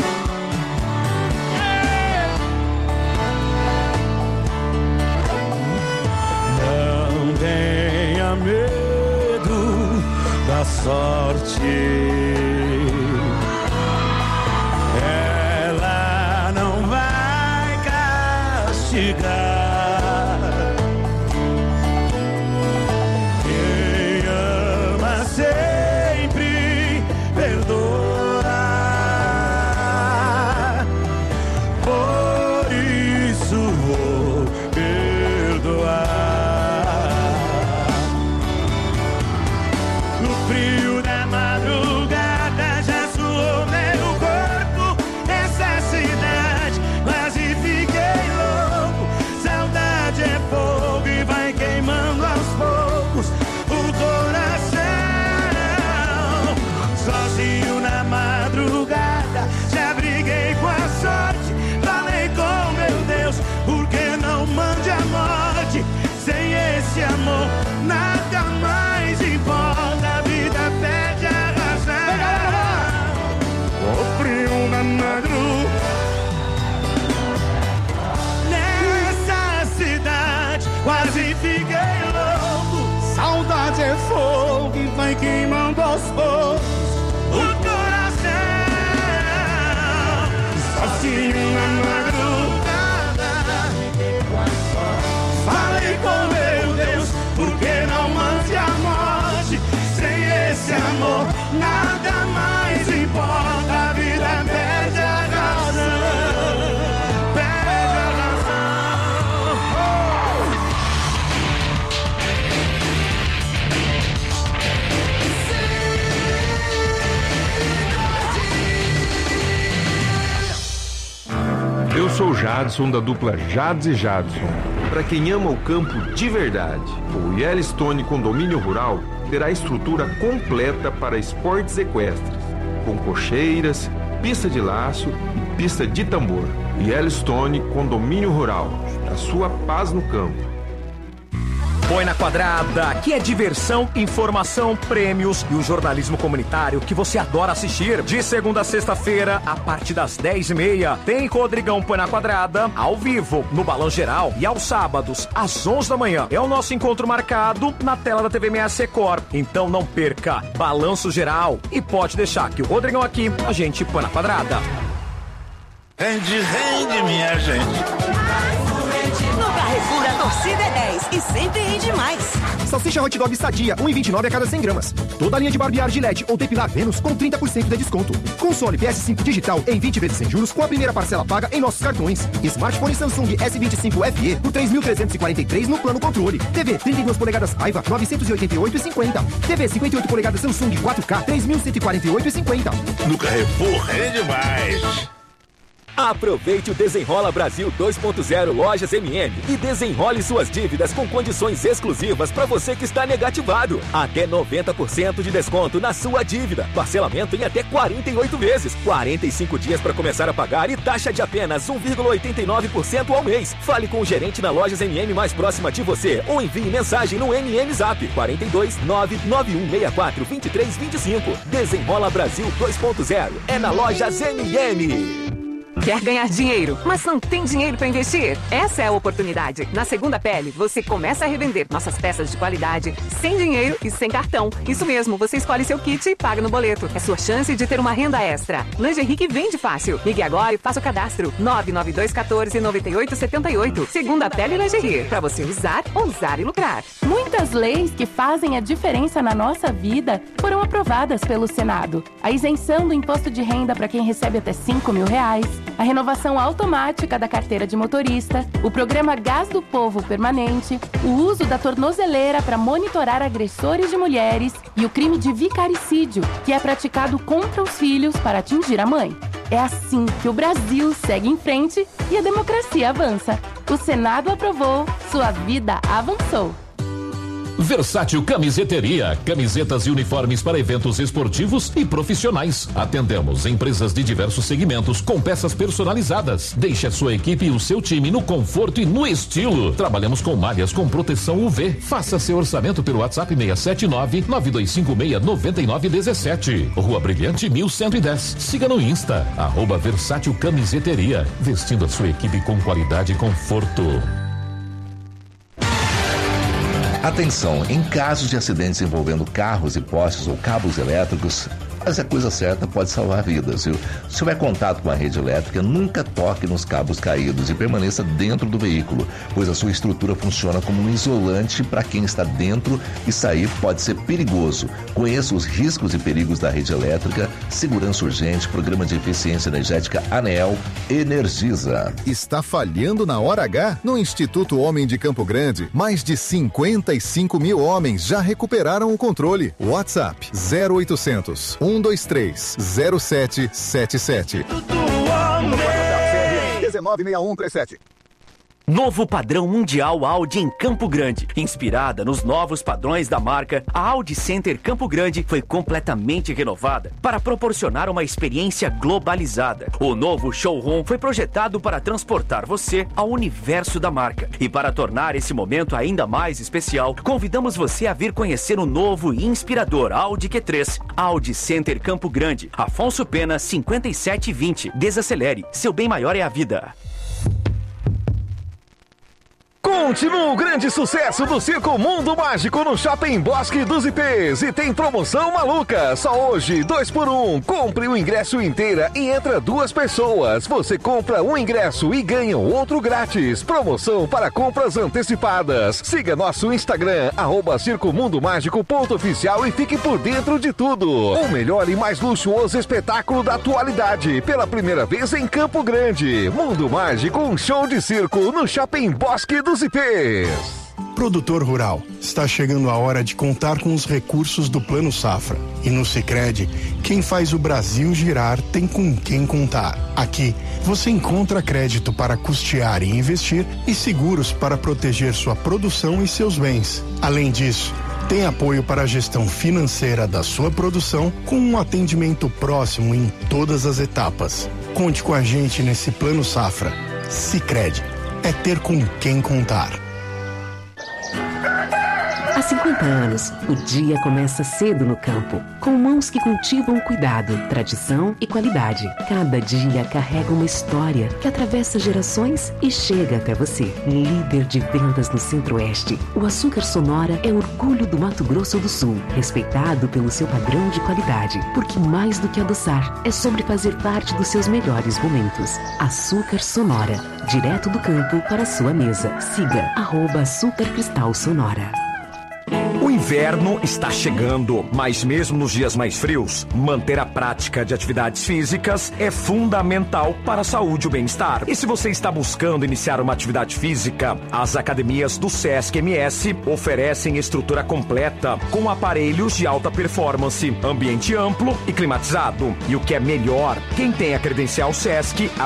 Não tenha medo da sorte. Ela não vai castigar. Sempre perdoa. Por isso vou perdoar. No frio da madrugada já suou meu corpo. Essa cidade quase fiquei louco. Saudade é fogo e vai queimando aos poucos o coração. Sozinho na madrugada já briguei com a sorte. Falei com meu Deus, por que não mande a morte? Sem esse amor nada mais importa. A vida perde a razão. O frio na madrugada. Nessa cidade quase fiquei louco. Saudade é fogo e vai queimando aos poucos o coração. Sozinho na madrugada falei com meu Deus, por que não mande a morte? Sem esse amor nada mais importa. A vida perde a razão. Perde a razão. Eu sou o Jadson, da dupla Jads e Jadson. Para quem ama o campo de verdade, o Yellowstone Condomínio Rural terá estrutura completa para esportes equestres, com cocheiras, pista de laço e pista de tambor. Yellowstone Condomínio Rural, a sua paz no campo. Põe na Quadrada, que é diversão, informação, prêmios e o jornalismo comunitário que você adora assistir. De segunda a sexta-feira, a partir das 10h30, tem Rodrigão Põe na Quadrada, ao vivo, no Balão Geral. E aos sábados, às 11 da manhã, é o nosso encontro marcado na tela da TV 6 Secor. Então não perca, Balanço Geral. E pode deixar que o Rodrigão aqui, a gente põe na Quadrada. Rende, minha gente. No Carrefour a torcida é 10 e sempre rende mais. Salsicha Hot Dog Sadia, 1,29 a cada 100 gramas. Toda a linha de barbear Gillette ou depilar Vênus com 30% de desconto. Console PS5 digital em 20 vezes sem juros com a primeira parcela paga em nossos cartões. Smartphone Samsung S25 FE por 3.343 no plano controle. TV 32 polegadas Aiva, 988,50. TV 58 polegadas Samsung 4K, 3.148,50. No Carrefour rende mais. Aproveite o Desenrola Brasil 2.0 Lojas MM e desenrole suas dívidas com condições exclusivas para você que está negativado. Até 90% de desconto na sua dívida. Parcelamento em até 48 vezes. 45 dias para começar a pagar e taxa de apenas 1,89% ao mês. Fale com o gerente na Lojas MM mais próxima de você ou envie mensagem no MM Zap 42 99164 2325. Desenrola Brasil 2.0 é na Lojas MM. Quer ganhar dinheiro, mas não tem dinheiro para investir? Essa é a oportunidade. Na Segunda Pele, você começa a revender nossas peças de qualidade sem dinheiro e sem cartão. Isso mesmo, você escolhe seu kit e paga no boleto. É sua chance de ter uma renda extra. Lingerie que vende fácil. Ligue agora e faça o cadastro. 99214-9878. Segunda Pele Lingerie. Para você usar, ousar e lucrar. Muitas leis que fazem a diferença na nossa vida foram aprovadas pelo Senado. A isenção do imposto de renda para quem recebe até R$5.000. A renovação automática da carteira de motorista, o programa Gás do Povo permanente, o uso da tornozeleira para monitorar agressores de mulheres e o crime de vicaricídio, que é praticado contra os filhos para atingir a mãe. É assim que o Brasil segue em frente e a democracia avança. O Senado aprovou, sua vida avançou. Versátil Camiseteria, camisetas e uniformes para eventos esportivos e profissionais. Atendemos empresas de diversos segmentos com peças personalizadas. Deixe a sua equipe e o seu time no conforto e no estilo. Trabalhamos com malhas com proteção UV. Faça seu orçamento pelo WhatsApp 679-9256-9917. Rua Brilhante 1110. Siga no Insta, @Versátil Camiseteria. Vestindo a sua equipe com qualidade e conforto. Atenção, em casos de acidentes envolvendo carros e postes ou cabos elétricos, mas a coisa certa pode salvar vidas, viu? Se houver contato com a rede elétrica, nunca toque nos cabos caídos e permaneça dentro do veículo, pois a sua estrutura funciona como um isolante para quem está dentro e sair pode ser perigoso. Conheça os riscos e perigos da rede elétrica. Segurança Urgente, Programa de Eficiência Energética ANEEL, Energisa. Está falhando na hora H? No Instituto Homem de Campo Grande, mais de 55 mil homens já recuperaram o controle. WhatsApp 0800 123 0777. 196137. Novo padrão mundial Audi em Campo Grande. Inspirada nos novos padrões da marca, a Audi Center Campo Grande foi completamente renovada para proporcionar uma experiência globalizada. O novo showroom foi projetado para transportar você ao universo da marca. E para tornar esse momento ainda mais especial, convidamos você a vir conhecer o novo e inspirador Audi Q3. Audi Center Campo Grande, Afonso Pena 5720. Desacelere, seu bem maior é a vida. Continua o grande sucesso do Circo Mundo Mágico no Shopping Bosque dos IPs e tem promoção maluca. Só hoje, 2x1. Compre o ingresso inteira e entra 2 pessoas. Você compra um ingresso e ganha outro grátis. Promoção para compras antecipadas. Siga nosso Instagram, @circomundomágico.oficial e fique por dentro de tudo. O melhor e mais luxuoso espetáculo da atualidade. Pela primeira vez em Campo Grande. Mundo Mágico, um show de circo no Shopping Bosque dos IPs. Produtor rural, está chegando a hora de contar com os recursos do Plano Safra. E no Sicredi, quem faz o Brasil girar tem com quem contar. Aqui, você encontra crédito para custear e investir e seguros para proteger sua produção e seus bens. Além disso, tem apoio para a gestão financeira da sua produção com um atendimento próximo em todas as etapas. Conte com a gente nesse Plano Safra. Sicredi. É ter com quem contar. Há 50 anos, o dia começa cedo no campo, com mãos que cultivam cuidado, tradição e qualidade. Cada dia carrega uma história que atravessa gerações e chega até você. Líder de vendas no Centro-Oeste, o Açúcar Sonora é orgulho do Mato Grosso do Sul, respeitado pelo seu padrão de qualidade, porque mais do que adoçar, é sobre fazer parte dos seus melhores momentos. Açúcar Sonora, direto do campo para a sua mesa. Siga @Açúcar Cristal Sonora. O inverno está chegando, mas mesmo nos dias mais frios, manter a prática de atividades físicas é fundamental para a saúde e o bem-estar. E se você está buscando iniciar uma atividade física, as academias do Sesc MS oferecem estrutura completa, com aparelhos de alta performance, ambiente amplo e climatizado. E o que é melhor, quem tem a credencial Sesc